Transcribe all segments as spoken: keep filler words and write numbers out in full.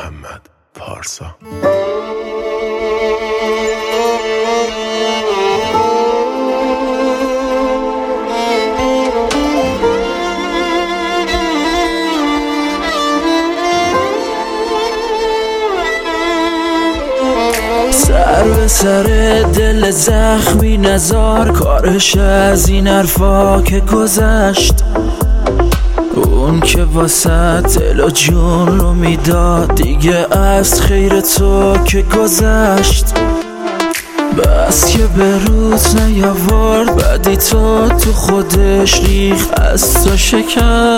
محمد پارسا. سر به سر دل زخمی نزار، کارش از این حرفا که گذشت. اون که واسه دل و جون رو میداد، دیگه از خیر تو که گذشت. بس که به روز نیاورد، بعدی تو تو خودش ریخ از تو شکست.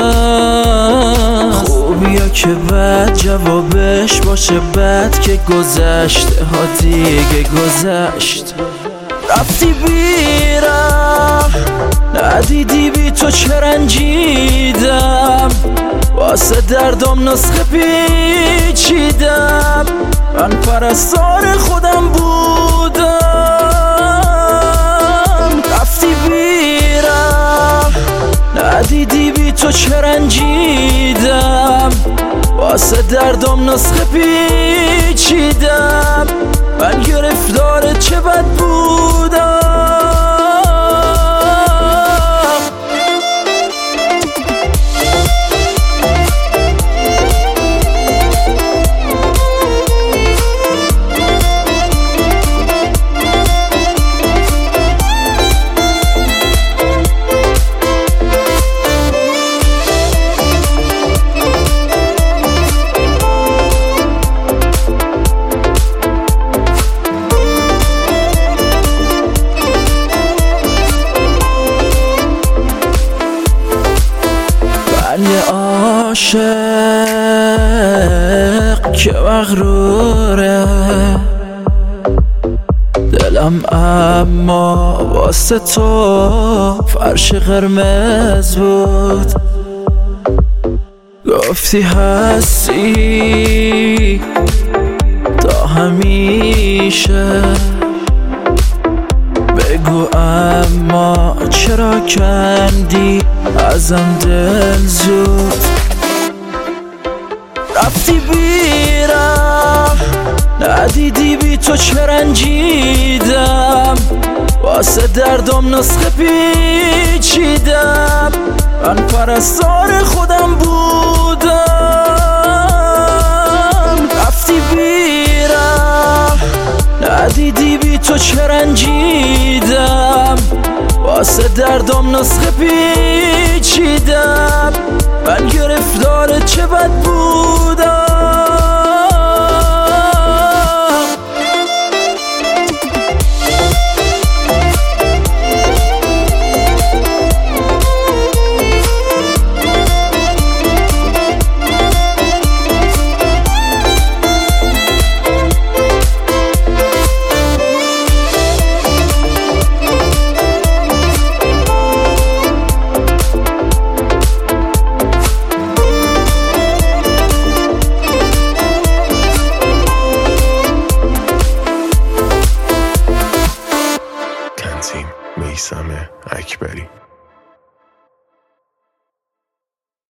خوبیا که بعد جوابش باشه بد که گذشته ها دیگه گذشت. رفتی بیرم ندیدی بی تو چه رنجیدم، واسه دردم نسخه پیچیدم. من پرستار خودم بودم. رفتی بیرم ندیدی بی تو چه رنجیدم، واسه دردم نسخه پیچیدم. من گرفتار چه بد بودم. یه عاشق که مغروره، دلم اما واسه تو فرش قرمز بود. گفتی هستی تا همیشه، بگو اما چرا کندی ازم دل زود. رفتی بیرم ندیدی بی تو چه رنجیدم، واسه دردم نسخه پیچیدم. من پرستار خودم بودم. رفتی بیرم ندیدی بی تو چه رنجیدم، واسه دردم نسخه پیچیدم. من گرفتار چه بد بودم. میثم اکبری.